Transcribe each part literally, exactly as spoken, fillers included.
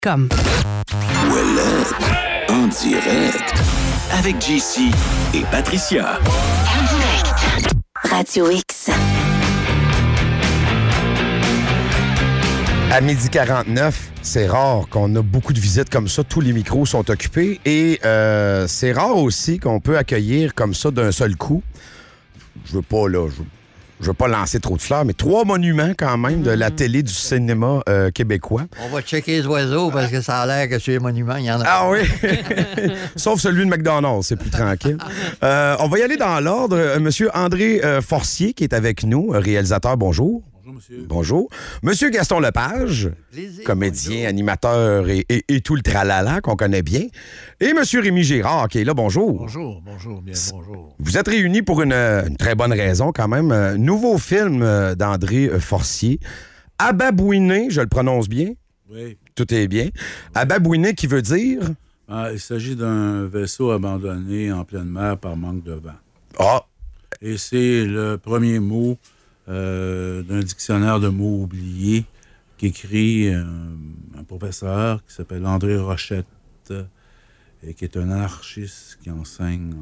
com. Ouellette, en direct, avec J C et Patricia. En direct, Radio X. À midi quarante-neuf, c'est rare qu'on a beaucoup de visites comme ça. Tous les micros sont occupés. Et euh, c'est rare aussi qu'on peut accueillir comme ça d'un seul coup. Je veux pas, là, je, je veux pas lancer trop de fleurs, mais trois monuments quand même de la télé du cinéma euh, québécois. On va checker les oiseaux parce que ça a l'air que sur les monuments, il y en a. Ah oui? Sauf celui de McDonald's, c'est plus tranquille. Euh, on va y aller dans l'ordre. Euh, Monsieur André euh, Forcier, qui est avec nous, réalisateur, bonjour. Bonjour, monsieur. Bonjour. Monsieur Gaston Lepage, Plaisir, comédien, bonjour. animateur et, et, et tout le tralala qu'on connaît bien. Et Monsieur Rémi Girard, qui est là, bonjour. Bonjour, bonjour, bien bonjour. Vous êtes réunis pour une, une très bonne raison quand même. Un nouveau film euh, d'André euh, Forcier. Ababouiné, je le prononce bien? Oui. Tout est bien. Ababouiné qui veut dire? Ah, il s'agit d'un vaisseau abandonné en pleine mer par manque de vent. Ah, Et c'est le premier mot euh, d'un dictionnaire de mots oubliés qu'écrit euh, un professeur qui s'appelle André Rochette euh, et qui est un anarchiste qui enseigne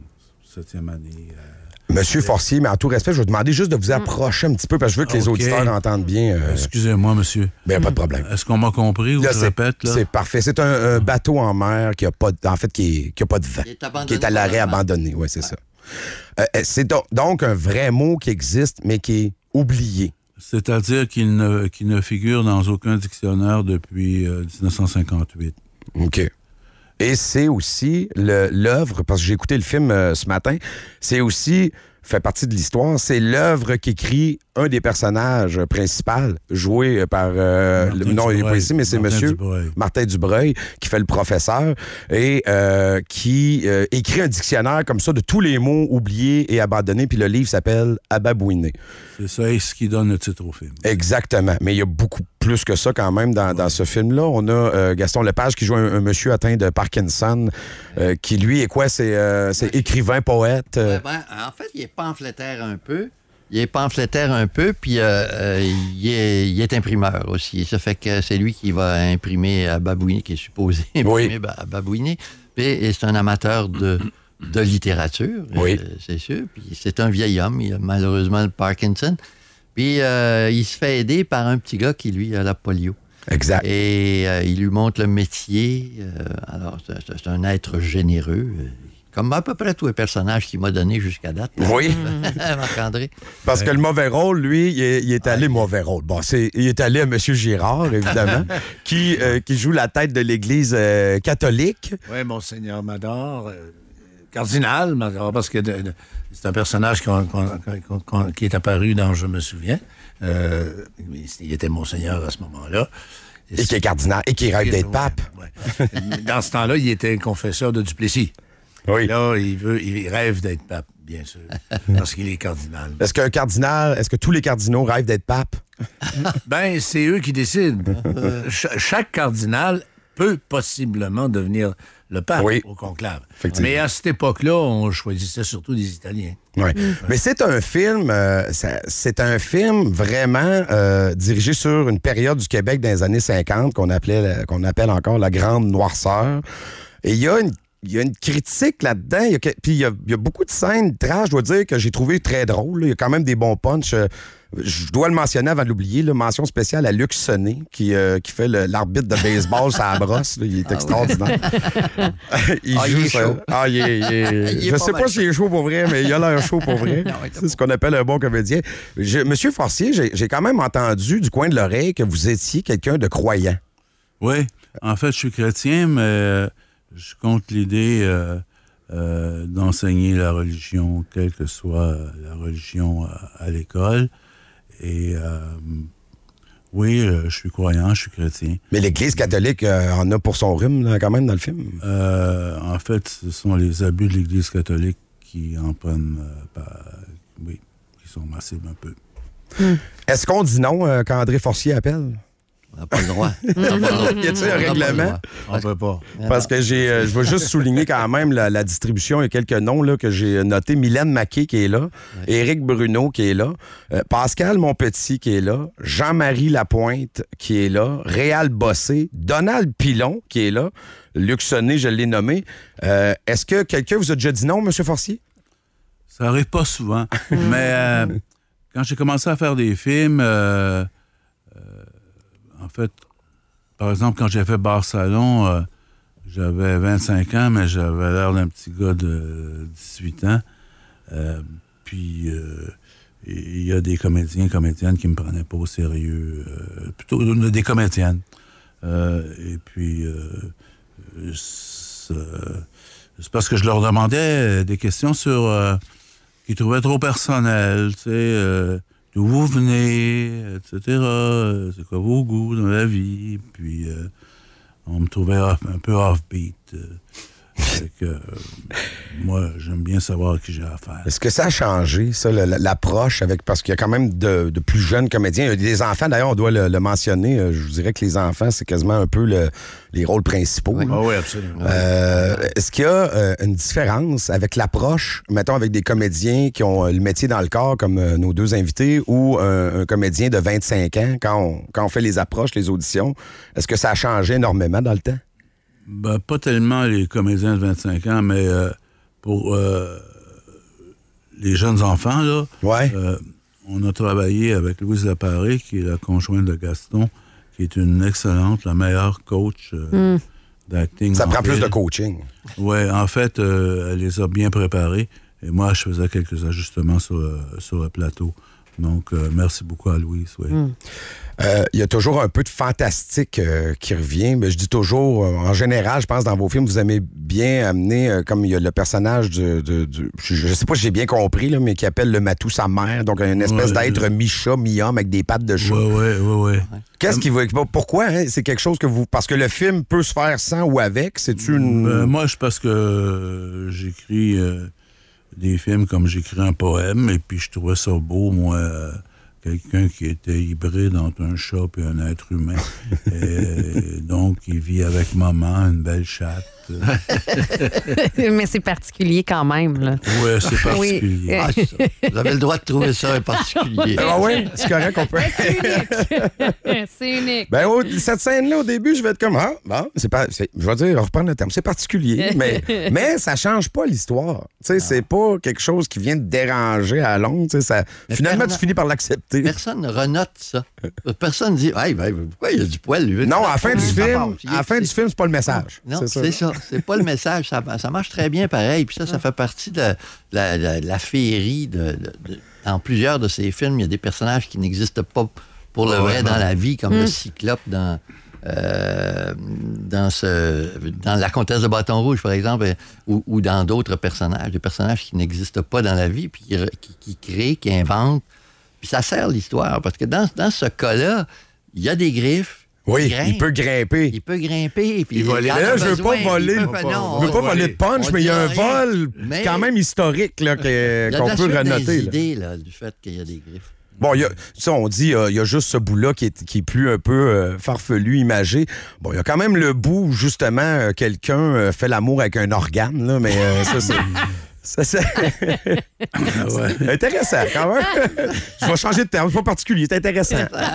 en septième année. Euh, Monsieur Forcier, mais en tout respect, je vais vous demander juste de vous approcher un petit peu parce que je veux que les OK. auditeurs entendent bien. Euh, Excusez-moi, monsieur. ben, pas de problème. Est-ce qu'on m'a compris ou Là, je c'est, répète? Là? c'est parfait. C'est un, un bateau en mer qui a pas, de- en fait, qui, est, qui a pas de vent, Qui est abandonné qui est à l'arrêt par la mer. abandonné. Oui, c'est ça. Euh, c'est do- donc un vrai mot qui existe, mais qui est oublié. C'est-à-dire qu'il ne, qu'il ne figure dans aucun dictionnaire depuis euh, dix-neuf cent cinquante-huit. OK. Et c'est aussi le- l'œuvre, parce que j'ai écouté le film euh, ce matin, c'est aussi, fait partie de l'histoire, c'est l'œuvre qu'écrit un des personnages principaux, joué par, euh, Martin le nom il n'est pas Dubreuil. ici, mais c'est Martin monsieur Dubreuil. Martin Dubreuil, qui fait le professeur, et euh, qui euh, écrit un dictionnaire comme ça de tous les mots oubliés et abandonnés, puis le livre s'appelle Ababouiné. C'est ça, et ce qui donne le titre au film. Exactement. Mais il y a beaucoup plus que ça quand même dans, dans ce film-là. On a euh, Gaston Lepage qui joue un, un monsieur atteint de Parkinson, euh, qui lui est quoi? C'est, euh, c'est écrivain, poète. euh, Ouais, ben, en fait, il est pamphlétaire un peu. Il est pamphlétaire un peu, puis euh, euh, il, est, il est imprimeur aussi. Ça fait que c'est lui qui va imprimer à Babouiné, qui est supposé imprimer Oui. à Babouiné. Puis et c'est un amateur de, de littérature, Oui. euh, c'est sûr. Puis c'est un vieil homme, il a malheureusement le Parkinson. Puis euh, il se fait aider par un petit gars qui, lui, a la polio. Exact. Et euh, il lui montre le métier. Euh, alors, c'est, c'est un être généreux, euh, comme à peu près tous les personnages qu'il m'a donnés jusqu'à date. Oui. Marc-André. Parce que le mauvais rôle, lui, il est, il est allé mauvais rôle. Bon, c'est, il est allé à M. Girard, évidemment, qui, euh, qui joue la tête de l'Église euh, catholique. Oui, Monseigneur Mador, euh, cardinal Mador, parce que de- de- c'est un personnage qu'on- qu'on- qu'on- qu'on- qui est apparu dans Je me souviens. Euh, il était Monseigneur à ce moment-là. Et qui est cardinal, et qui rêve d'être Ouais, pape. ouais. Dans ce temps-là, il était confesseur de Duplessis. Oui. Là, il, veut, il rêve d'être pape, bien sûr, parce qu'il est cardinal. Est-ce qu'un cardinal, est-ce que tous les cardinaux rêvent d'être pape? Ben, c'est eux qui décident. Ch- chaque cardinal peut possiblement devenir le pape Oui. au conclave. Effectivement. Mais à cette époque-là, on choisissait surtout des Italiens. Oui. Mais c'est un film, euh, ça- c'est un film vraiment euh, dirigé sur une période du Québec dans les années cinquante qu'on appelait, la- qu'on appelle encore la Grande Noirceur. Et il y a une Il y a une critique là-dedans. Il y a, que- puis il y a, il y a beaucoup de scènes trash, je dois dire, que j'ai trouvé très drôles. Il y a quand même des bons punchs. Euh, Je dois le mentionner avant de l'oublier. Là, mention spéciale à Luc Sonnet, qui, euh, qui fait le- l'arbitre de baseball sur la brosse. Là. Il est extraordinaire. il Ah, il est ça. chaud. Ah, il est, il est- Il est Je pas sais mal pas s'il est chaud pour vrai, mais il a l'air chaud pour vrai. Non, il est C'est ce qu'on appelle un bon comédien. Je- Monsieur Forcier, j'ai j'ai quand même entendu du coin de l'oreille que vous étiez quelqu'un de croyant. Oui, en fait, je suis chrétien, mais euh, je compte l'idée euh, euh, d'enseigner la religion, quelle que soit la religion à, à l'école. Et euh, oui, euh, je suis croyant, je suis chrétien. Mais l'Église catholique euh, en a pour son rhume, là, quand même, dans le film. Euh, en fait, ce sont les abus de l'Église catholique qui en prennent, euh, par- oui, qui sont massifs un peu. Est-ce qu'on dit non euh, quand André Forcier appelle? On n'a pas le droit. On n'a pas le droit. Y a-t-il un On n'a pas le règlement? droit. On ne peut pas. Parce que j'ai, euh, je veux juste souligner quand même la, la distribution. Il y a quelques noms là, que j'ai notés. Mylène Maquet qui est là, Ouais. Éric Bruno qui est là, euh, Pascal Monpetit qui est là, Jean-Marie Lapointe qui est là, Réal Bossé, Donald Pilon qui est là, Luc Sonnet, je l'ai nommé. Euh, est-ce que quelqu'un vous a déjà dit non, M. Forcier? Ça arrive pas souvent. Mais euh, quand j'ai commencé à faire des films, euh, euh, en fait, par exemple, quand j'ai fait Bar Salon, euh, j'avais vingt-cinq ans, mais j'avais l'air d'un petit gars de dix-huit ans. Euh, puis, euh, il y a des comédiens, comédiennes qui me prenaient pas au sérieux. Euh, plutôt des comédiennes. Euh, et puis, euh, c'est, c'est parce que je leur demandais des questions sur... Euh, qu'ils trouvaient trop personnelles, tu sais, euh, d'où vous venez, et cetera. Euh, c'est quoi vos goûts dans la vie. Puis, euh, on me trouvait off, un peu off-beat. Euh, fait que, euh, moi, j'aime bien savoir à qui j'ai affaire. Est-ce que ça a changé, ça, le- l'approche avec. Parce qu'il y a quand même de, de plus jeunes comédiens. Il y a des enfants, d'ailleurs, on doit le, le mentionner. Euh, Je vous dirais que les enfants, c'est quasiment un peu le- les rôles principaux. Oui. là. Ah oui, absolument. Euh, Est-ce qu'il y a euh, une différence avec l'approche, mettons, avec des comédiens qui ont euh, le métier dans le corps, comme euh, nos deux invités, ou un, un comédien de vingt-cinq ans, quand on, quand on fait les approches, les auditions? Est-ce que ça a changé énormément dans le temps? Ben, pas tellement les comédiens de vingt-cinq ans, mais euh, pour euh, les jeunes enfants, là, Ouais. euh, on a travaillé avec Louise Laparé, qui est la conjointe de Gaston, qui est une excellente, la meilleure coach euh, d'acting. Ça en prend plus ville. de coaching. Oui, en fait, euh, elle les a bien préparés. Et moi, je faisais quelques ajustements sur, euh, sur le plateau. Donc, euh, merci beaucoup à Louise. Oui. Euh, Il y a toujours un peu de fantastique euh, qui revient. Mais je dis toujours, euh, en général, je pense dans vos films, vous aimez bien amener, euh, comme il y a le personnage de... de- de- je, je sais pas si j'ai bien compris, là, mais qui appelle le matou sa mère. Donc, une espèce Ouais, d'être je- mi-chat, mi-homme avec des pattes de chat. Oui, oui, oui, oui. Qu'est-ce qui va... Pourquoi? Hein? C'est quelque chose que vous... Parce que le film peut se faire sans ou avec. C'est-tu une... Ben, moi, je parce que euh, j'écris euh, des films comme j'écris un poème, et puis je trouvais ça beau, moi, euh, quelqu'un qui était hybride entre un chat et un être humain. Et donc, il vit avec maman, une belle chatte. Mais c'est particulier quand même, là. Ouais, c'est particulier. Ah, c'est ça. Vous avez le droit de trouver ça un particulier. Ah oui, c'est correct qu'on peut... C'est unique. Ben, au- cette scène-là, au début, je vais être comme, ah, bon, c'est pas, c'est- je vais dire, reprendre le terme, c'est particulier, mais, mais ça change pas l'histoire. Tu sais, c'est pas quelque chose qui vient te déranger à long, tu sais, ça, Mais finalement, Bernard- tu finis par l'accepter. Personne ne renote ça. Personne ne dit hey, ben, pourquoi il y a du poil, lui? Non, à la fin du Ça film, passe. Il à la est- fin du c'est- film, c'est pas le message. Non, c'est ça. C'est pas le message. Ça, ça marche très bien pareil. Puis ça, ça fait partie de la, la- la féerie. De, de- de- dans plusieurs de ces films, il y a des personnages qui n'existent pas pour le vrai dans la vie, comme le Cyclope dans, euh, dans, ce, dans La Comtesse de Bâton Rouge, par exemple, euh, ou, ou dans d'autres personnages. Des personnages qui n'existent pas dans la vie, puis qui, re- qui, qui créent, qui inventent. Puis ça sert l'histoire. Parce que dans, dans ce cas-là, il y a des griffes. Oui, il grimpe. il peut grimper. Il peut grimper. Puis Il va aller en là, a Là, je veux besoin, pas voler. il Je peut- pas- non, veux pas on- voler de punch, on mais il y a un dira rien. vol Mais- quand même historique là, que- Il y a qu'on de la peut suite renoter. des là. idées là, du fait qu'il y a des griffes. Bon, il y a, ça, on dit, euh, il y a juste ce bout-là qui est, qui est plus un peu euh, farfelu, imagé. Bon, il y a quand même le bout où, justement, euh, quelqu'un euh, fait l'amour avec un organe, là, mais euh, ça, c'est... Ça, c'est c'est intéressant, quand même. Je vais changer de terme, c'est pas particulier, c'est intéressant.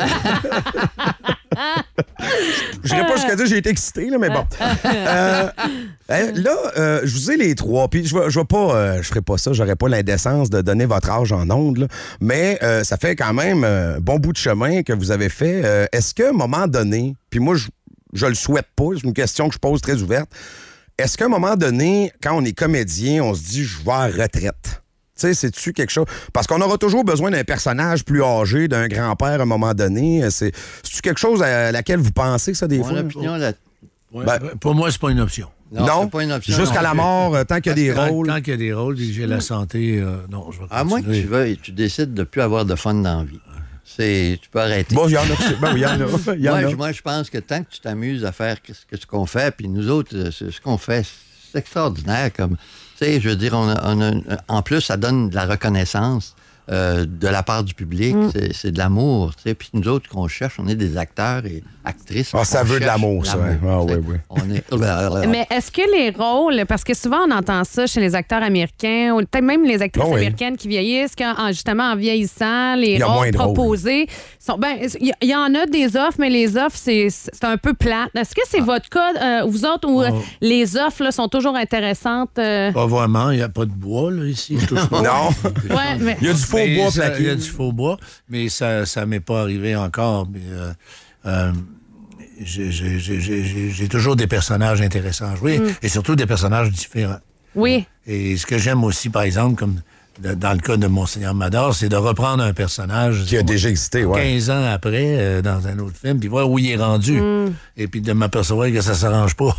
Je dirais pas jusqu'à dire que j'ai été excité, là, mais bon. Euh, hein, là, euh, je vous ai les trois, puis je vais, je vais pas, euh, je ferai pas ça, j'aurais pas l'indécence de donner votre âge en ondes, là, mais euh, ça fait quand même un bon bout de chemin que vous avez fait. Euh, est-ce qu'à un moment donné, puis moi, je, je le souhaite pas, c'est une question que je pose très ouverte, est-ce qu'à un moment donné, quand on est comédien, on se dit « je vais à la retraite ». Tu sais, c'est-tu quelque chose... Parce qu'on aura toujours besoin d'un personnage plus âgé, d'un grand-père à un moment donné. C'est, c'est-tu quelque chose à laquelle vous pensez, ça, des Mon fois? opinion là. Ouais, Ben- pour moi, c'est pas une option. Non, Non, c'est pas une option. jusqu'à non la plus. mort, euh, tant qu'il y a des Tant, rôles. tant qu'il y a des rôles, puis que j'ai la santé, euh, non, je vais continuer. À moins que tu veuilles, tu décides de ne plus avoir de fun dans la vie. C'est, tu peux arrêter. Bon, il y en a. qui- Ben oui, il y en a. Il y en moi, a. je, moi, je pense que tant que tu t'amuses à faire ce, que- ce qu'on fait, puis nous autres, euh, ce, ce qu'on fait, c'est extraordinaire. Comme, tu sais, je veux dire, on a, on a- en plus, ça donne de la reconnaissance euh, de la part du public. Mm. C'est, c'est de l'amour. Tu sais. Puis nous autres, qu'on cherche, on est des acteurs et actrices. Ah, ça on veut de cherche l'amour, ça. Ouais. Ah, oui, oui. On est... Mais est-ce que les rôles, parce que souvent on entend ça chez les acteurs américains, ou peut-être même les actrices Oh oui. américaines qui vieillissent, qu'en justement en vieillissant, les Il y a rôles moins de rôles. proposés sont. Ben, il y, y en a des offres, mais les offres, c'est, c'est un peu plate. Est-ce que c'est Ah. votre cas, euh, vous autres, où euh, Oh. les offres là, sont toujours intéressantes? euh? Pas vraiment, il n'y a pas de bois, là, ici. Je touche pas. Non. Ouais, mais. Il y a du faux Mais bois ça- plaqué. Il y a du faux bois, mais ça ça m'est pas arrivé encore. Mais, euh, euh, j'ai, j'ai, j'ai, j'ai, j'ai toujours des personnages intéressants à jouer, et surtout des personnages différents. Oui. Et ce que j'aime aussi, par exemple, comme de- dans le cas de Monseigneur Mador, c'est de reprendre un personnage Qui a déjà existé, ouais. quinze ans après, euh, dans un autre film, puis voir où il est rendu. Et puis de m'apercevoir que ça s'arrange pas.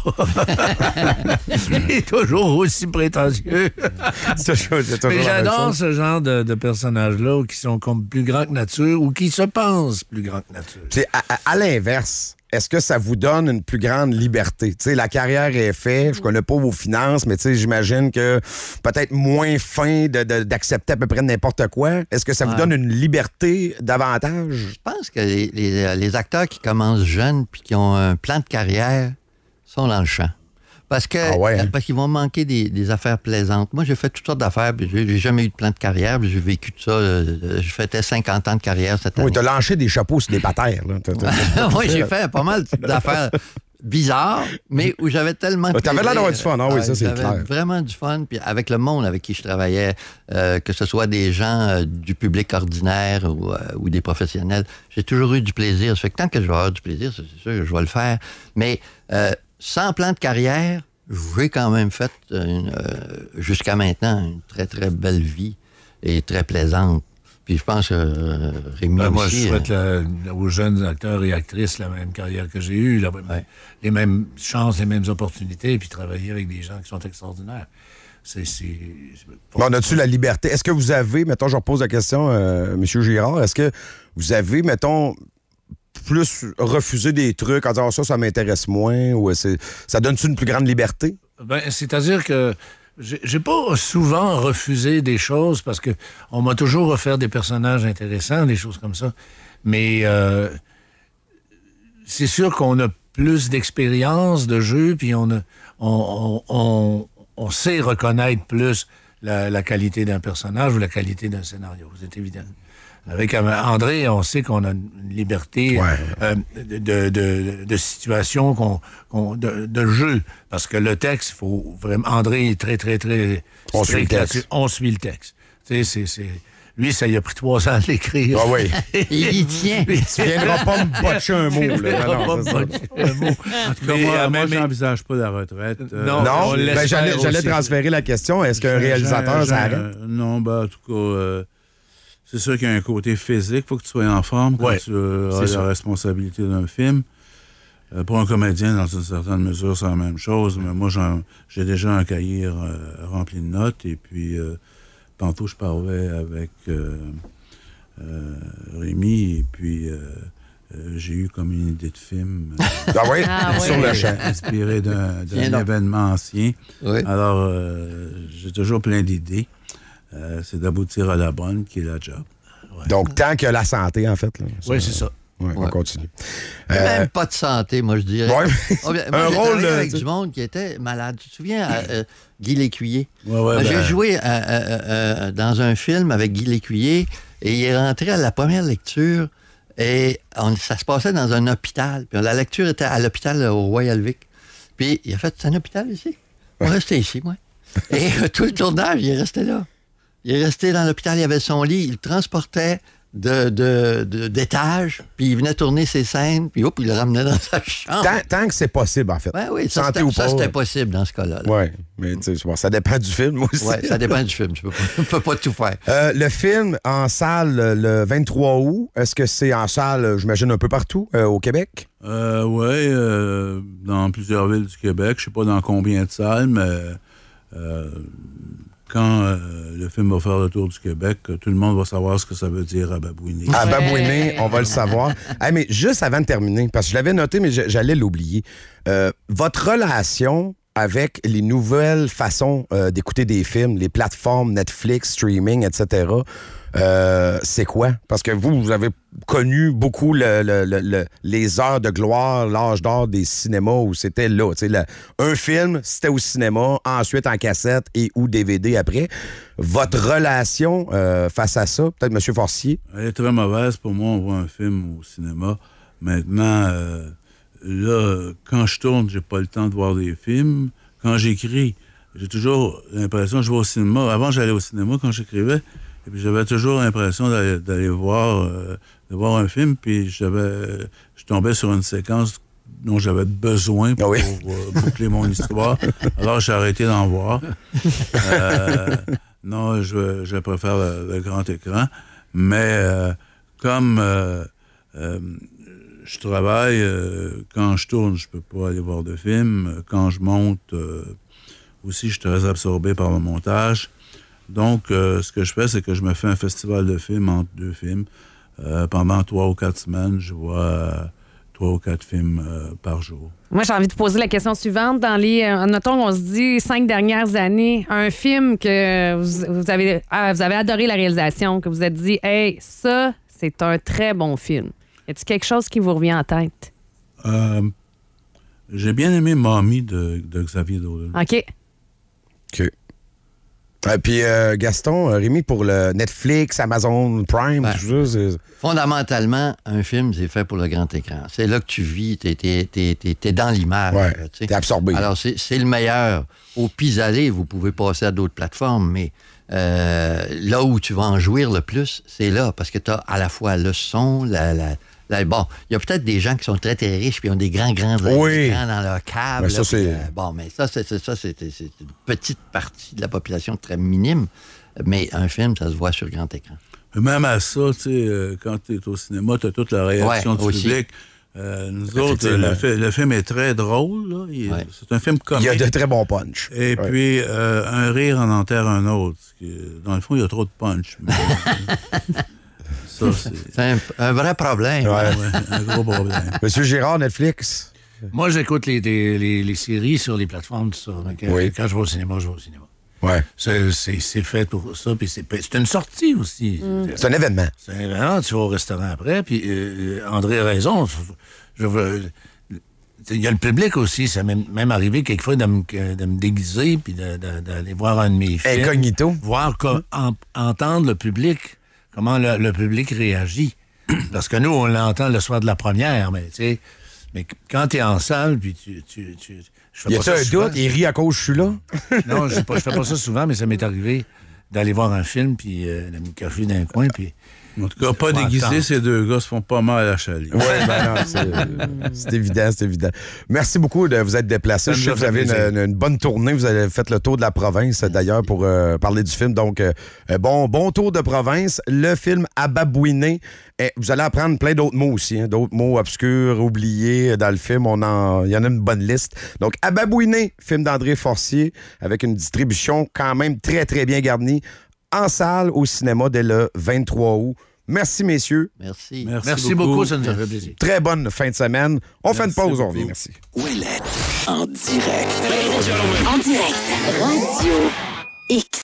Il est toujours aussi prétentieux. C'est toujours- c'est toujours Mais la même j'adore chose. ce genre de, de personnages-là qui sont comme plus grands que nature ou qui se pensent plus grands que nature. C'est à, à- à l'inverse, est-ce que ça vous donne une plus grande liberté? Tu sais, la carrière est faite, je connais pas vos finances, mais tu sais, j'imagine que peut-être moins fin de- de- d'accepter à peu près n'importe quoi. Est-ce que ça vous Ouais. donne une liberté davantage? Je pense que les, les- les acteurs qui commencent jeunes puis qui ont un plan de carrière sont dans le champ. Parce que Ah ouais, hein? parce qu'ils vont manquer des, des affaires plaisantes. Moi, j'ai fait toutes sortes d'affaires, puis j'ai, j'ai jamais eu de plan de carrière, puis j'ai vécu de ça. euh, Je fêtais cinquante ans de carrière cette année. Oui, t'as lâché des chapeaux sur des patères. Là. T'as- t'as- Oui, j'ai fait pas mal d'affaires bizarres, mais où j'avais tellement de Ah, t'avais l'air plaisir. d'avoir du fun, ah oui, ça, c'est j'avais clair. vraiment du fun, puis avec le monde avec qui je travaillais, euh, que ce soit des gens euh, du public ordinaire ou, euh, ou des professionnels, j'ai toujours eu du plaisir. Ça fait que tant que je vais avoir du plaisir, c'est c'est sûr que je vais le faire. Mais euh, sans plan de carrière, j'ai quand même fait, une, euh, jusqu'à maintenant, une très, très belle vie et très plaisante. Puis je pense que euh, Rémi Ben, moi, aussi... je souhaite euh, la- aux jeunes acteurs et actrices la même carrière que j'ai eue, la- Ouais. les mêmes chances, les mêmes opportunités, puis travailler avec des gens qui sont extraordinaires. C'est, c'est, c'est- Bon, on a-tu la liberté? Est-ce que vous avez, mettons, je repose la question, euh, M. Girard, est-ce que vous avez, mettons, plus refusé des trucs en disant, Ah, ça, ça m'intéresse moins, ou c'est, ça donne-tu une plus grande liberté? Ben, c'est-à-dire que j'ai j'ai pas souvent refusé des choses parce que on m'a toujours offert des personnages intéressants, des choses comme ça. Mais euh, c'est sûr qu'on a plus d'expérience de jeu, puis on, a- on, on, on, on sait reconnaître plus la, la qualité d'un personnage ou la qualité d'un scénario. C'est évident. Avec André, on sait qu'on a une liberté Ouais. euh, de, de, de, de situation, qu'on, qu'on- de, de jeu. Parce que le texte, il faut vraiment... André est très, très, très... On suit le strict texte. là-dessus. On suit le texte. Tu sais, c'est, c'est... Lui, ça lui a pris trois ans de l'écrire. Ah oui. Il y tient. Tu viendras pas me botcher un mot, là. Non, non, c'est ça. En tout cas, Mais, moi, euh, moi, mais- j'envisage pas la retraite. Euh, Non, Non, on le laisse ben, j'allais, faire j'allais aussi. transférer la question. Est-ce qu'un j'ai- réalisateur, j'ai- ça j'ai- arrête? Non, ben, en tout cas, euh, c'est sûr qu'il y a un côté physique. Il faut que tu sois en forme quand Ouais, tu euh, as c'est la ça. responsabilité d'un film. Euh, pour un comédien, dans une certaine mesure, c'est la même chose. Mais moi, j'en- j'ai déjà un cahier euh, rempli de notes. Et puis, euh, tantôt, je parlais avec euh, euh, Rémi. Et puis, euh, euh, j'ai eu comme une idée de film euh, Ah oui? Ah oui. Sur le champ. inspiré d'un, d'un Tiens donc. événement ancien. Oui. Alors, euh, j'ai toujours plein d'idées. Euh, c'est d'aboutir à la bonne, qui est la job. Donc, tant que la santé, en fait. Là, Oui, c'est ça. Ouais, on Ouais. continue. Il y a Euh, Même pas de santé, moi, je dirais. ouais. Oh, bien, Un moi, j'ai rôle, travaillé euh, avec tu sais. du monde qui était malade. Tu te souviens, euh, euh, Guy Lécuyer? Ouais, ouais, Moi, ben, J'ai joué euh, euh, euh, dans un film avec Guy Lécuyer et il est rentré à la première lecture et on- ça se passait dans un hôpital. Puis la lecture était à l'hôpital au Royal Vic. Puis il a fait, c'est un hôpital ici? On va rester ici, moi. Et euh, tout le tournage, il est resté là. Il est resté dans l'hôpital, il avait son lit, il le transportait de, de, de- d'étage, puis il venait tourner ses scènes, puis hop, il le ramenait dans sa chambre. tant, tant que c'est possible, en fait. Ouais, oui, ça, Santé c'était, ou ça, pas. c'était possible dans ce cas-là. là. Oui, mais tu sais, bon, ça dépend du film aussi. Ouais, ça dépend du film. Tu peux pas, tu peux pas tout faire. Euh, le film en salle euh, le vingt-trois août, est-ce que c'est en salle, euh, j'imagine, un peu partout euh, au Québec? Euh, oui, euh, dans plusieurs villes du Québec. Je sais pas dans combien de salles, mais euh, quand euh, le film va faire le tour du Québec, tout le monde va savoir ce que ça veut dire à babouiner. À Babouiné, on va le savoir. Hey, mais juste avant de terminer, parce que je l'avais noté, mais je- j'allais l'oublier. Euh, votre relation avec les nouvelles façons euh, d'écouter des films, les plateformes Netflix, streaming, et cetera, euh, c'est quoi? Parce que vous, vous avez connu beaucoup le, le, le, le, les heures de gloire, l'âge d'or des cinémas où c'était là. Le, un film, c'était au cinéma, ensuite en cassette et ou D V D après. Votre relation euh, face à ça, peut-être M. Forcier? Elle est très mauvaise. Pour moi, on voit un film au cinéma. Maintenant, euh, là, quand je tourne, j'ai pas le temps de voir des films. Quand j'écris, j'ai toujours l'impression que je vais au cinéma. Avant, j'allais au cinéma quand j'écrivais. Et puis j'avais toujours l'impression d'aller, d'aller voir, euh, de voir un film, puis j'avais, je tombais sur une séquence dont j'avais besoin pour, oui. pour euh, boucler mon histoire. Alors j'ai arrêté d'en voir. Euh, non, je, je préfère le, le grand écran. Mais euh, comme euh, euh, je travaille, euh, quand je tourne, je peux pas aller voir de film. Quand je monte, euh, aussi, je suis très absorbé par le montage. Donc, euh, ce que je fais, c'est que je me fais un festival de films entre deux films. Euh, pendant trois ou quatre semaines, je vois euh, trois ou quatre films euh, par jour. Moi, j'ai envie de poser la question suivante. Dans les, euh, notons, on se dit, cinq dernières années, un film que vous, vous, avez, ah, vous avez adoré la réalisation, que vous êtes dit, hey, ça, c'est un très bon film. Y a-t-il quelque chose qui vous revient en tête? Euh, j'ai bien aimé Mommy de, de Xavier Dolan. OK. OK. Et puis euh, Gaston, euh, Rémi, pour le Netflix, Amazon Prime, Ben, tout ça, c'est... Fondamentalement, un film, c'est fait pour le grand écran. C'est là que tu vis, t'es, t'es, t'es, t'es, t'es dans l'image. Ouais, là, tu sais. t'es absorbé. Alors, c'est, c'est le meilleur. Au pis-aller, vous pouvez passer à d'autres plateformes, mais euh, là où tu vas en jouir le plus, c'est là, parce que tu as à la fois le son, la... la Là, bon, il y a peut-être des gens qui sont très, très riches puis ont des grands, grands Oui. écrans dans leur cave. Mais ça, là, c'est... puis, euh, bon, mais ça, c'est, c'est, ça c'est, c'est une petite partie de la population très minime. Mais un film, ça se voit sur grand écran. Même à ça, tu sais, euh, quand tu es au cinéma, tu as toute la réaction Ouais, du aussi. public. Euh, nous autres, le, fi- le film est très drôle. Là. Il- Ouais. C'est un film Il comique. y a de très bons punch. Et Ouais. puis, euh, un rire en enterre un autre. Ce qui- Dans le fond, il y a trop de punch. Mais, ça, c'est C'est un, un vrai problème. Ouais. ouais, un gros problème. Monsieur Girard, Netflix. Moi, j'écoute les, les, les, les séries sur les plateformes, tout ça. Donc, euh, Oui. Quand je vais au cinéma, je vais au cinéma. Ouais. C'est, c'est, c'est fait pour ça, puis c'est, c'est une sortie aussi. C'est un événement. C'est un événement, tu vas au restaurant après, puis euh, André a raison. Je veux... Il y a le public aussi, ça m'est même arrivé quelquefois de me, de me déguiser puis de, de, d'aller voir un de mes films. Incognito. Voir, com- en- entendre le public, comment le, le public réagit. Parce que nous, on l'entend le soir de la première, mais tu sais, mais quand t'es en salle, puis tu... tu, tu je fais Y pas a-tu ça un souvent. doute? Il rit à cause que je suis là? Non, je ne fais pas ça souvent, mais ça m'est arrivé d'aller voir un film, puis euh, de me cacher dans un coin, puis... En tout cas, pas Ouais, déguisés, attends. ces deux gars se font pas mal à la chalie. Oui, ben non, c'est, c'est évident, c'est évident. Merci beaucoup de vous être déplacé. Ça Je nous sais a que vous fait avez plaisir. une, une bonne tournée. Vous avez fait le tour de la province, d'ailleurs, pour euh, parler du film. Donc, euh, bon, bon tour de province. Le film Ababouiné. Eh, vous allez apprendre plein d'autres mots aussi, hein, d'autres mots obscurs, oubliés dans le film. On en, il y en a une bonne liste. Donc, Ababouiné, film d'André Forcier, avec une distribution quand même très, très bien garnie, en salle au cinéma dès le vingt-trois août. Merci, messieurs. Merci. Merci, Merci beaucoup, ça nous a fait plaisir. Très bonne fin de semaine. On fait une Merci pause, on beaucoup. revient. Merci. Ouellette, en direct. En direct. Radio X.